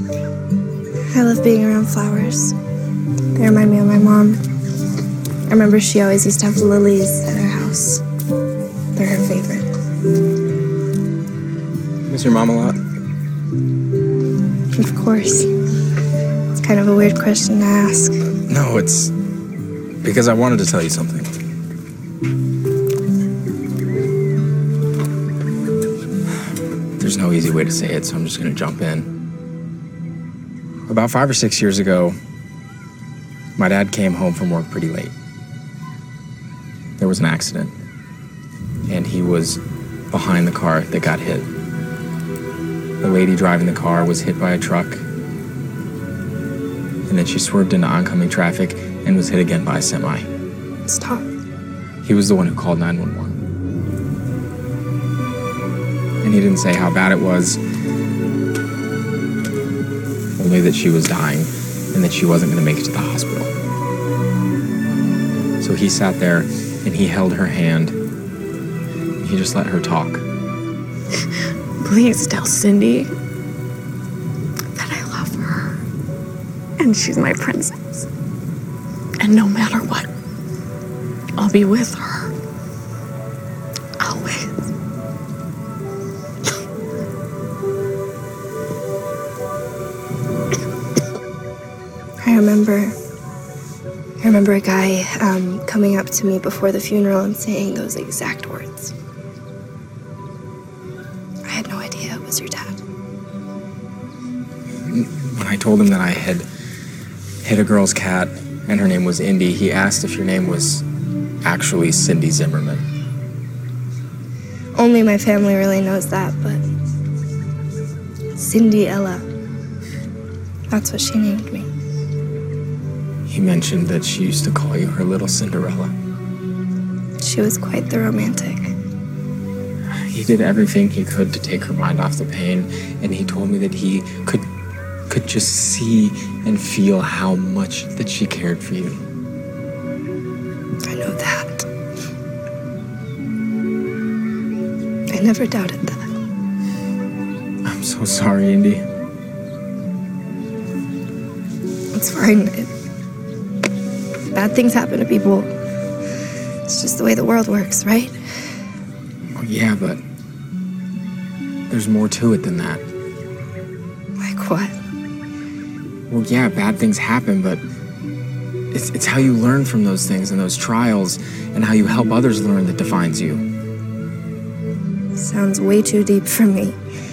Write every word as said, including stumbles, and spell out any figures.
I love being around flowers. They remind me of my mom. I remember she always used to have lilies at her house. They're her favorite. Miss your mom a lot? Of course. It's kind of a weird question to ask. No, it's because I wanted to tell you something. There's no easy way to say it, so I'm just gonna jump in. About five or six years ago, my dad came home from work pretty late. There was an accident, and he was behind the car that got hit. The lady driving the car was hit by a truck, and then she swerved into oncoming traffic and was hit again by a semi. Stop. He was the one who called nine one one. And he didn't say how bad it was, only that she was dying and that she wasn't going to make it to the hospital. So he sat there and he held her hand. And he just let her talk. Please tell Cindy that I love her and she's my princess. And no matter what, I'll be with her. Always. I remember, I remember a guy um, coming up to me before the funeral and saying those exact words. I had no idea it was your dad. When I told him that I had hit a girl's cat and her name was Indy, he asked if your name was actually Cindy Zimmerman. Only my family really knows that, but Cindy Ella, that's what she named me. He mentioned that she used to call you her little Cinderella. She was quite the romantic. He did everything he could to take her mind off the pain, and he told me that he could could just see and feel how much that she cared for you. I know that. I never doubted that. I'm so sorry, Indy. It's fine. It, bad things happen to people. It's just the way the world works, right? Oh, yeah, but there's more to it than that. Like what? Well, yeah, bad things happen, but it's, it's how you learn from those things and those trials and how you help others learn that defines you. Sounds way too deep for me.